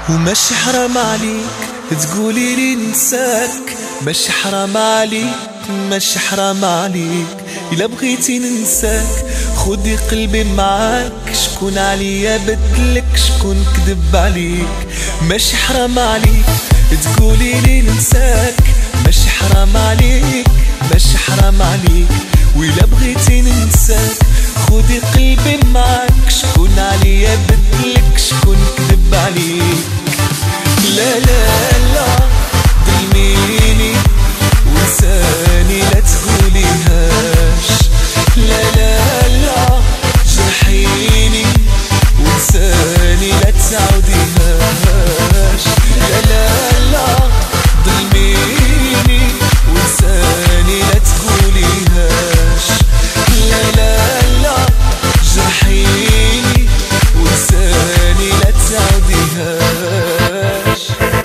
وماشي حرام عليك تقولي لي ننساك، ماشي حرام عليك، ماشي حرام عليك. إلا بغيتي ننساك خدي قلبي معاك، شكون عليا بدلك، شكون كذب عليك. ماشي حرام عليك تقولي لي ننساك، ماشي حرام عليك، ماشي حرام عليك. وإلا بغيتي ننساك خدي قلبي معاك، شكون عليا بدلك، شكون كذب عليك. لا لا لا ظلميني وانساني لا تقوليهاش، لا لا لا جرحيني وانساني لا تعاوديهاش. لا لا لا ظلميني وانساني لا تقوليهاش، لا لا لا جرحيني وانساني لا تعاوديهاش.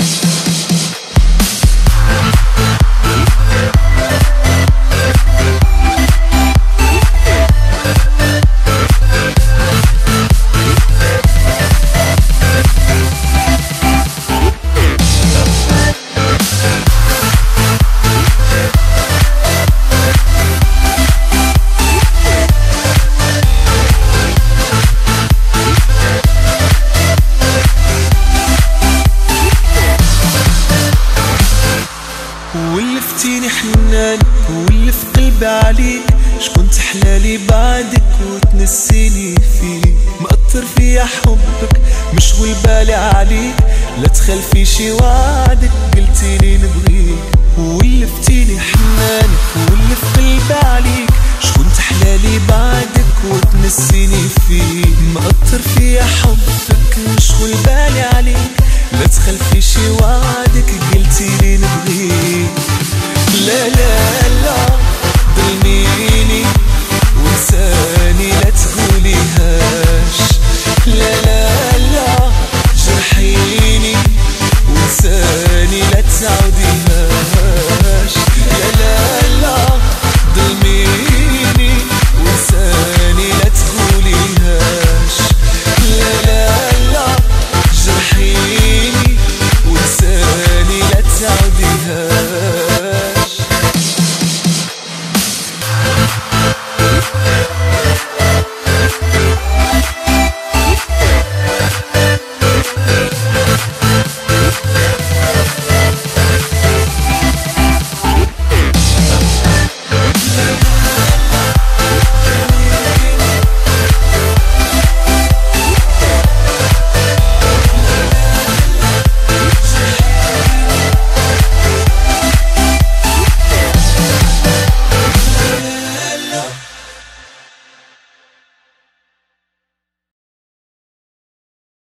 ولفتيني حنان ولف قلبي عليك، شكون تحلالي بعدك وتنسيني فيك. مأثر فيا حبك مشغول بالي عليك، لا تخلفي شي وعدك قلتيلي نبغيك. ولفتيني حنانك ولف قلبي عليك، شكون تحلالي بعدك وتنسيني فيك. مأثر فيا حبك مشغول بالي عليك، لا تخلفي شي وعدك قلتيلي نبغيك. لا لا لا ظلميني وانساني لا تقوليها.